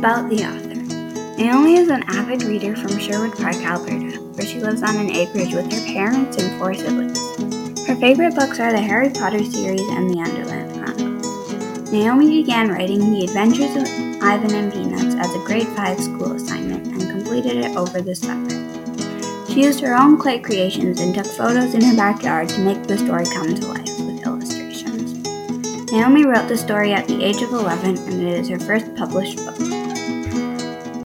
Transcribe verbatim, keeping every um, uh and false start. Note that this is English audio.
About the author. Naomi is an avid reader from Sherwood Park, Alberta, where she lives on an acreage with her parents and four siblings. Her favorite books are the Harry Potter series and the Underland Chronicles. Naomi began writing The Adventures of Ivan and Peanuts as a grade five school assignment and completed it over the summer. She used her own clay creations and took photos in her backyard to make the story come to life with illustrations. Naomi wrote the story at the age of eleven, and it is her first published book.